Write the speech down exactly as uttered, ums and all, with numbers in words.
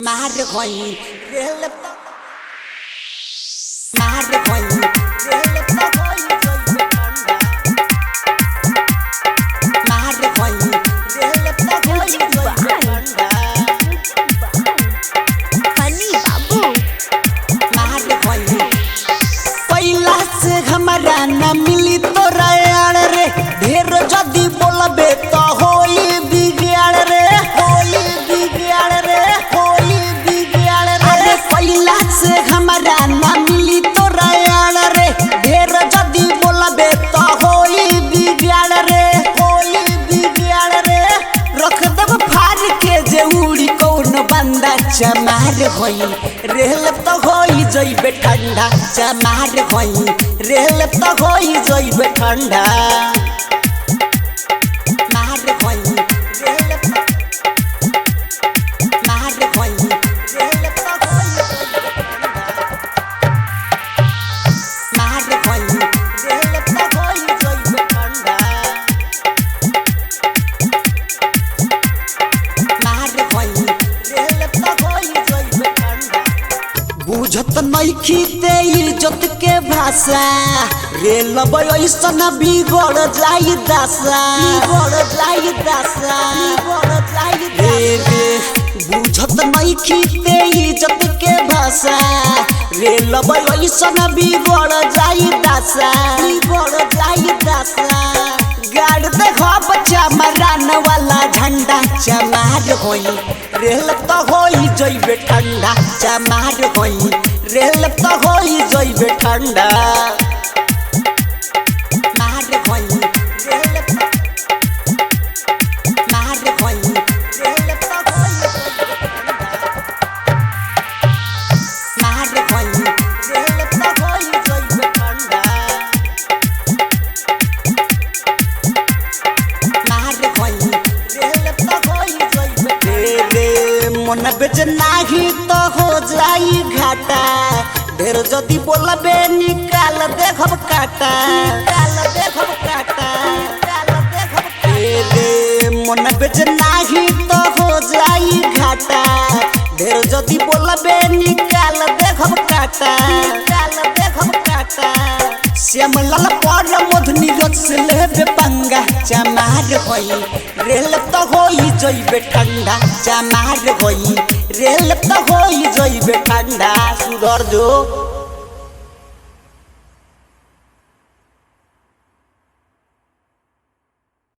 मार होई रेल मार होई रेल होई मार होई रेल होई फनी बाबू मार होई पहिला से हमारा न मिली तोरा यार रे ढेर जदी बोलबे तो होई बिगाड़ रे होई बिगाड़ रे होई बिगाड़ रे अरे पहिला से हमारा न मिली तोरा यार रे ढेर जदी बोलबे तो होई बिगाड़ रे होई बिगाड़ रे रख दब फाड़ के जे उड़ी कौन बंदा चमार होई रेल तो होई जइबे ठंडा चमार होई रेल तो होई जइबे ठंडा मार होई रेल मार होई रेल तो होई मार होई रेल तो होई जइबे ठंडा मार होई रेल तो होई जइबे ठंडा बुझत नइखी ते इज्जत के भाषा रेल ऐसन बिगड़ जाई दशा बिगड़ जाई दशा बिगड़ जाई रे रे बुझत नइखी ते इज्जत के भाषा रेल ऐसन बिगड़ जाई दशा बिगड़ जाई दशा गाड़ देखो बच्चा मरान वाला झंडा चमार होई रेल तो होई जइबे ठंडा चमार होई रेल तो होई जइबे ठंडा मार होई रेल मार होई रेल तो होई मार होई रेल तो होई जइबे ठंडा मार होई रेल तो होई जइबे रे मन बेच नाही तो हो जाई घाटा ढेर जदी बोलबे निकाल देखब काटा निकाल देखब काटा निकाल देखब काटा रे मन बेच नाही तो हो जाई घाटा ढेर जदी बोलबे निकाल देखब काटा निकाल देखब काटा श्यामलाल पर मधुनी रोज से लेबे पंगा चमार होई रेल तो होई जइबे ठंडा चमार होई रेल तो होई जइबे ठंडा सुधर जो।